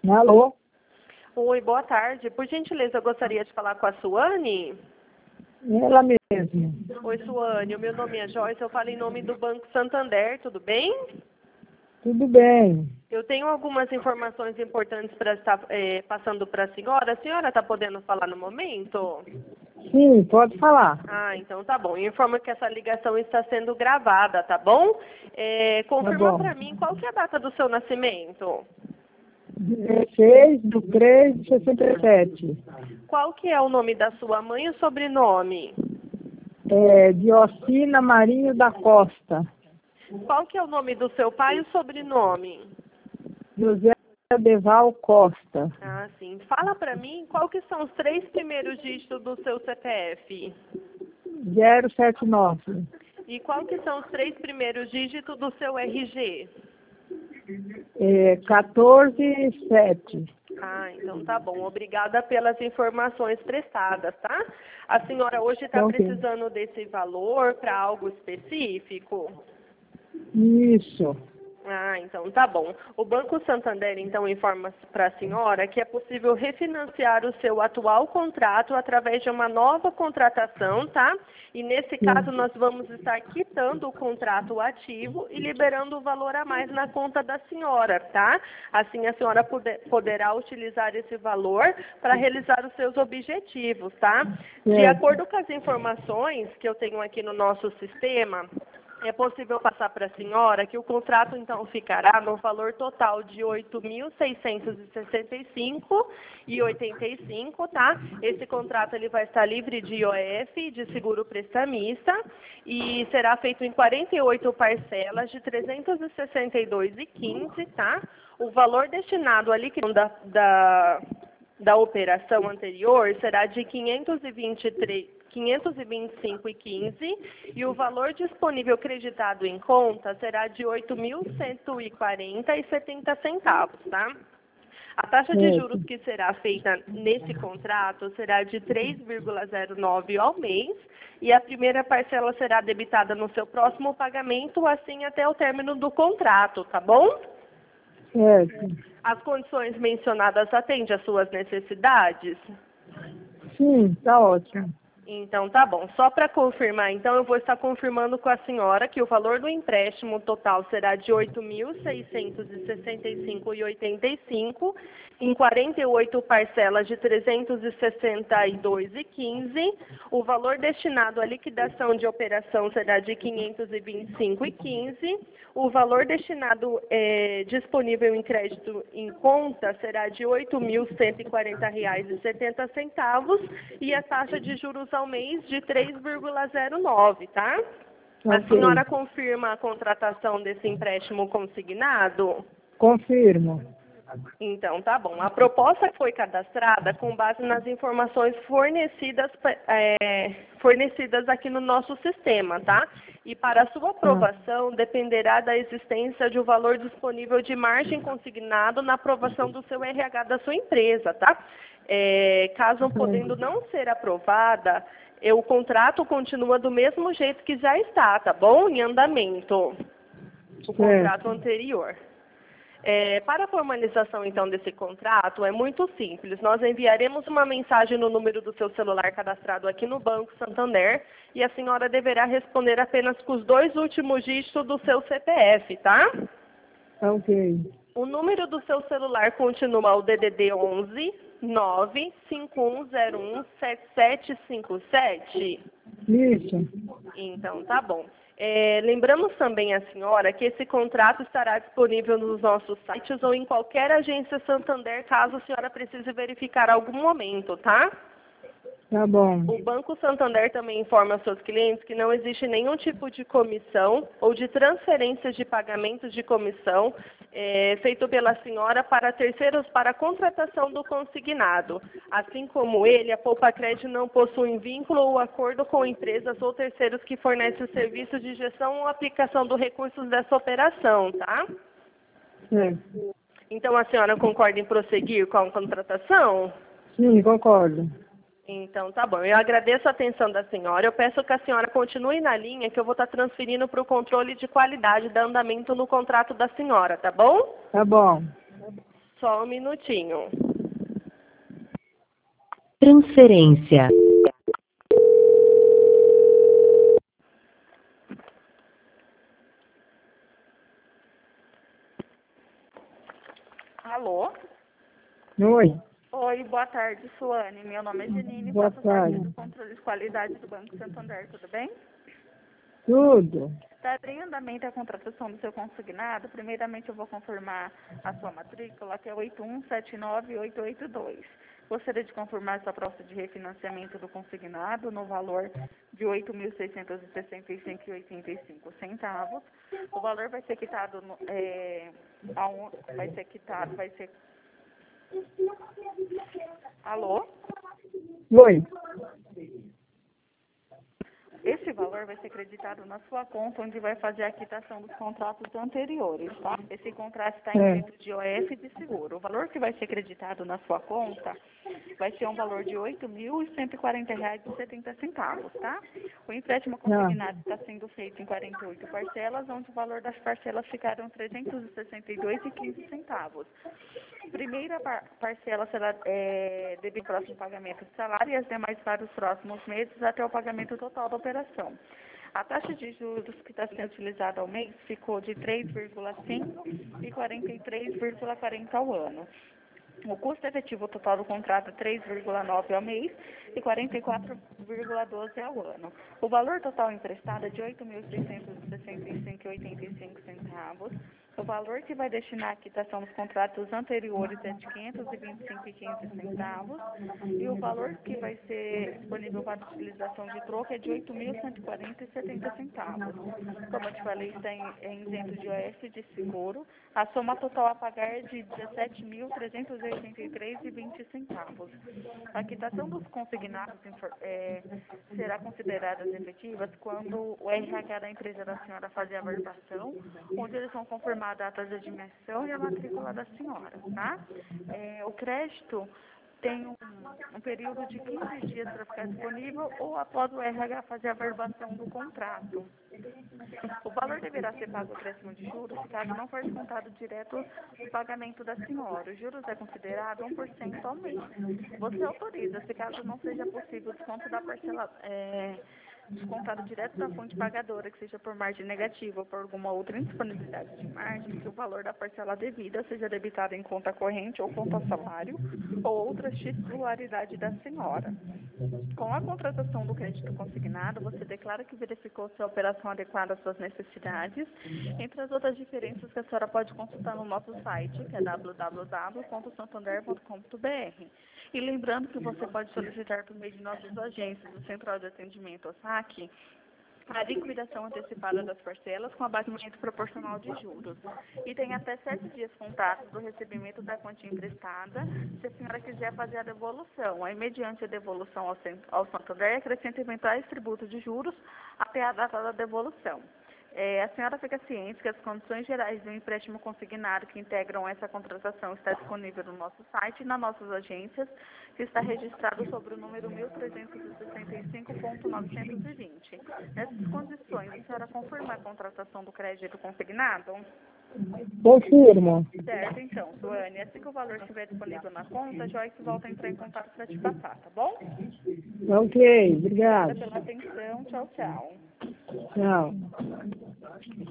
Alô? Oi, boa tarde. Por gentileza, eu gostaria de falar com a Suane. Ela mesma. Oi, Suane. O meu nome é Joyce. Eu falo em nome do Banco Santander. Tudo bem? Tudo bem. Eu tenho algumas informações importantes para estar passando para a senhora. A senhora está podendo falar no momento? Sim, pode falar. Ah, então tá bom. Informo que essa ligação está sendo gravada, tá bom? Confirma bom. para mim qual que é a data do seu nascimento. 16/3/67. Qual que é o nome da sua mãe e o sobrenome? Diocina Marinho da Costa. Qual que é o nome do seu pai e o sobrenome? José Deval Costa. Ah, sim. Fala pra mim qual que são os 3 primeiros dígitos do seu CPF. 079. E qual que são os 3 primeiros dígitos do seu RG? 14/7. Ah, então tá bom. Obrigada pelas informações prestadas, tá? A senhora hoje está Então, ok. precisando desse valor para algo específico? Isso. Ah, então tá bom. O Banco Santander, então, informa para a senhora que é possível refinanciar o seu atual contrato através de uma nova contratação, tá? E nesse caso, nós vamos estar quitando o contrato ativo e liberando o valor a mais na conta da senhora, tá? Assim, a senhora poderá utilizar esse valor para realizar os seus objetivos, tá? De acordo com as informações que eu tenho aqui no nosso sistema, é possível passar para a senhora que o contrato, então, ficará no valor total de R$ 8.665,85, tá? Esse contrato ele vai estar livre de IOF, de seguro prestamista, e será feito em 48 parcelas de R$ 362,15, tá? O valor destinado à liquidação da operação anterior será de 525,15 e o valor disponível creditado em conta será de R$ 8.140,70, tá? A taxa de juros que será feita nesse contrato será de 3,09 ao mês e a primeira parcela será debitada no seu próximo pagamento, assim até o término do contrato, tá bom? Certo. As condições mencionadas atendem às suas necessidades? Sim, tá ótimo. Então, tá bom. Só para confirmar, então, eu vou estar confirmando com a senhora que o valor do empréstimo total será de R$ 8.665,85 em 48 parcelas de R$ 362,15. O valor destinado à liquidação de operação será de R$ 525,15. O valor destinado disponível em crédito em conta será de R$ 8.140,70 e a taxa de juros ao mês de 3,09, tá? A senhora confirma a contratação desse empréstimo consignado? Confirmo. Então, tá bom. A proposta foi cadastrada com base nas informações fornecidas aqui no nosso sistema, tá? E para a sua aprovação, dependerá da existência de um valor disponível de margem consignado na aprovação do seu RH da sua empresa, tá? Caso podendo não ser aprovada, o contrato continua do mesmo jeito que já está, tá bom? Em andamento. O contrato anterior. Para a formalização, então, desse contrato, é muito simples. Nós enviaremos uma mensagem no número do seu celular cadastrado aqui no Banco Santander e a senhora deverá responder apenas com os 2 últimos dígitos do seu CPF, tá? Ok. O número do seu celular continua o DDD 11 951017757? Isso. Então, tá bom. Lembramos também a senhora que esse contrato estará disponível nos nossos sites ou em qualquer agência Santander, caso a senhora precise verificar algum momento, tá? Tá bom. O Banco Santander também informa aos seus clientes que não existe nenhum tipo de comissão ou de transferências de pagamentos de comissão feito pela senhora para terceiros para a contratação do consignado. Assim como ele, a Poupa Crédito não possui vínculo ou acordo com empresas ou terceiros que fornecem o serviço de gestão ou aplicação dos recursos dessa operação, tá? Certo. Então, a senhora concorda em prosseguir com a contratação? Sim, concordo. Então, tá bom. Eu agradeço a atenção da senhora. Eu peço que a senhora continue na linha, que eu vou estar transferindo para o controle de qualidade do andamento no contrato da senhora, tá bom? Tá bom. Só um minutinho. Transferência. Alô? Oi, Oi, boa tarde, Suane. Meu nome é Janine, boa faço parte tarde. do controle de qualidade do Banco Santander, tudo bem? Tudo? Está em andamento a contratação do seu consignado. Primeiramente, eu vou confirmar a sua matrícula, que é 8179882. Gostaria de confirmar sua proposta de refinanciamento do consignado no valor de R$ 8.665,85. O valor vai ser quitado, vai ser... Alô? Oi, Esse valor vai ser creditado na sua conta, onde vai fazer a quitação dos contratos anteriores, tá? Esse contrato está isento de IOF e de seguro. O valor que vai ser creditado na sua conta vai ser um valor de R$ 8.140,70, tá? O empréstimo consignado está sendo feito em 48 parcelas, onde o valor das parcelas ficaram R$ 362,15. Primeira parcela será devido ao próximo pagamento de salário e as demais para os próximos meses até o pagamento total da operação. A taxa de juros que está sendo utilizada ao mês ficou de 3,5 e 43,40 ao ano. O custo efetivo total do contrato é 3,9 ao mês e 44,12 ao ano. O valor total emprestado é de R$ 8.665,85. O valor que vai destinar à quitação dos contratos anteriores é de R$ 525,15. E o valor que vai ser disponível para utilização de troca é de R$ 8.140,70. Como eu te falei, está isento de IOF de seguro. A soma total a pagar é de R$ 17.383,20. A quitação dos consignados será considerada efetivas quando o RH da empresa da senhora fazer a verbação, onde eles vão confirmar a data de admissão e a matrícula da senhora, tá? O crédito tem um período de 15 dias para ficar disponível ou após o RH fazer a verbação do contrato. O valor deverá ser pago ao acréscimo de juros se caso não for descontado direto do pagamento da senhora. Os juros é considerado 1% ao mês. Você autoriza, se caso não seja possível, o desconto da parcela descontado direto da fonte pagadora, que seja por margem negativa ou por alguma outra indisponibilidade de margem, que o valor da parcela devida seja debitado em conta corrente ou conta salário ou outra titularidade da senhora. Com a contratação do crédito consignado, você declara que verificou se a operação adequada às suas necessidades, entre as outras diferenças que a senhora pode consultar no nosso site, que é www.santander.com.br. E lembrando que você pode solicitar por meio de nossas agências, o Central de Atendimento, o SAC, a liquidação antecipada das parcelas com abatimento proporcional de juros. E tem até 7 dias contados do recebimento da quantia emprestada, se a senhora quiser fazer a devolução. Aí, mediante a devolução ao Santander, acrescenta eventuais tributos de juros até a data da devolução. A senhora fica ciente que as condições gerais do empréstimo consignado que integram essa contratação está disponível no nosso site e nas nossas agências, que está registrado sobre o número 1365.920. Nessas condições, a senhora confirma a contratação do crédito consignado? confirmo. Certo, então, Suane, assim que o valor estiver disponível na conta, a Joyce volta a entrar em contato para te passar, tá bom? Ok, Obrigada obrigado. pela atenção. Tchau, tchau. Tchau.